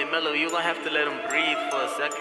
Mello, you gon' have to let him breathe for a second.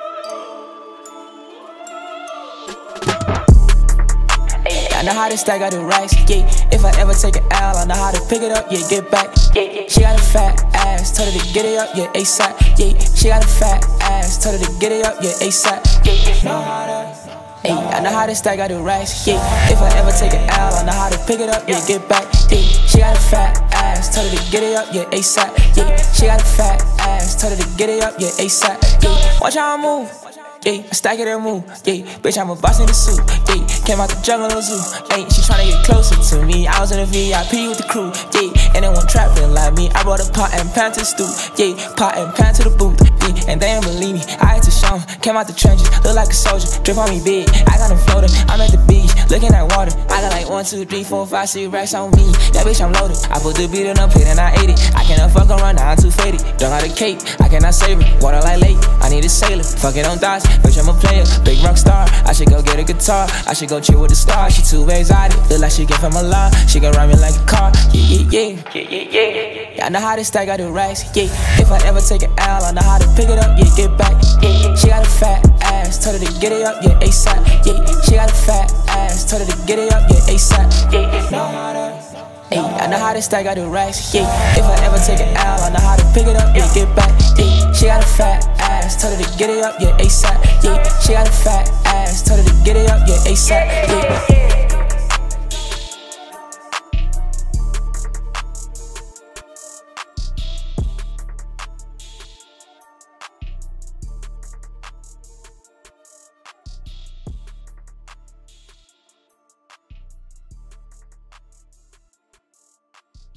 I know how to stack out the racks, yeah. If I ever take an L, I know how to pick it up, yeah, get back, yeah. She got a fat ass, told her to get it up, yeah, ASAP, yeah. She got a fat ass, told her to get it up, yeah, ASAP, yeah. Know how to, ay, I know how to stack out the racks, yeah. If I ever take an L, I know how to pick it up, yeah, get back, yeah. She got a fat ass, told her to get it up, yeah, ASAP, yeah. She got a fat ass, told her to get it up, yeah, ASAP, yeah. Watch how I move. Yeah, I stack it and move, yeah. Bitch, I'm a boss in the suit, yeah. Came out the jungle of zoo, yeah. She tryna get closer to me. I was in the VIP with the crew, yeah. And they want trapping like me. I brought a pot and pan to the stoop, yeah. Pot and pan to the booth, yeah. And they ain't believe me. I had to show 'em. Came out the trenches, look like a soldier. Drip on me big, I got them floating. I'm at the beach, looking at water. I got like 1, 2, 3, 4, 5, 6 racks on me. That bitch, I'm loaded. I put the beat in a plate and I ate it. I cannot fuck around, now I'm too faded. Don't got a cake, I cannot save it. Water like lake, I need a sailor. Fuck it on thighs, bitch, I'm a player. Big rock star, I should go get a guitar. I should go chill with the stars. She too exotic, look like she get from a lot. She gon' ride me like a car, yeah. I know how to stack out the racks, yeah. If I ever take an L, I know how to pick it up, yeah, get back, yeah. She got a fat ass, told her to get it up, yeah, ASAP, yeah. She got a fat ass, told her to get it up, yeah, ASAP, yeah. Know how to, ay, I know how to stack out the racks, yeah. If I ever take an L, I know how to pick it up, yeah, get back, yeah. She got a fat ass, told her to get it up, yeah, ASAP, yeah. She got a fat ass, told her to get it up, yeah, ASAP, yeah.